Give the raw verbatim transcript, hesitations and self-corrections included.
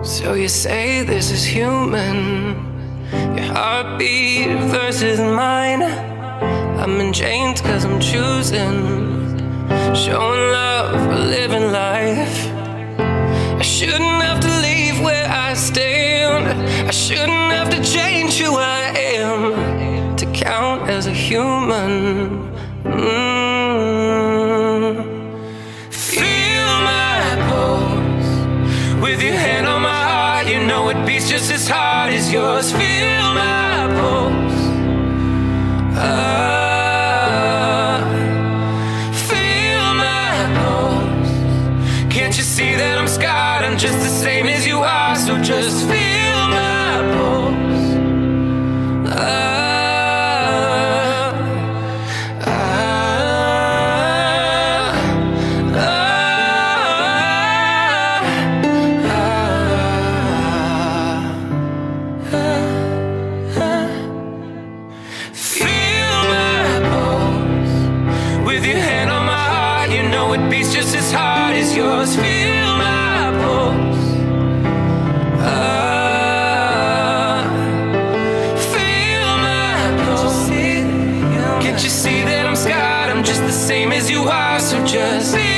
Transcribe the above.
So you say this is human, your heartbeat versus mine. I'm in chains cause I'm choosing, showing love or living life. I shouldn't have to leave where I stand, I shouldn't have to change who I am to count as a human. mm. Feel my pulse with your hand on my heart, you know it beats just as hard as yours. Feel my pulse, ah, feel my pulse. Can't you see that I'm scarred? I'm just the same as you are, so just feel my pulse, ah. It beats just as hard as yours. Feel my pulse, ah, feel my pulse. Can't you see that I'm scarred? I'm just the same as you are, so just feel